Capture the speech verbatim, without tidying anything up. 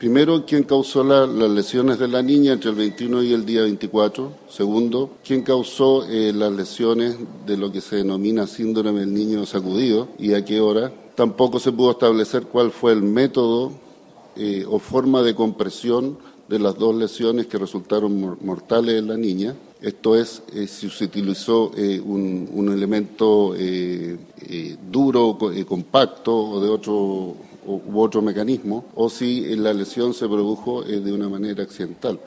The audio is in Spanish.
Primero, ¿quién causó la, las lesiones de la niña entre el veintiuno y el día veinticuatro? Segundo, ¿quién causó eh, las lesiones de lo que se denomina síndrome del niño sacudido y a qué hora? Tampoco se pudo establecer cuál fue el método eh, o forma de compresión de las dos lesiones que resultaron mortales en la niña. Esto es, eh, si se utilizó eh, un, un elemento eh, eh, duro, eh, compacto o de otro u otro mecanismo, o si la lesión se produjo eh, de una manera accidental.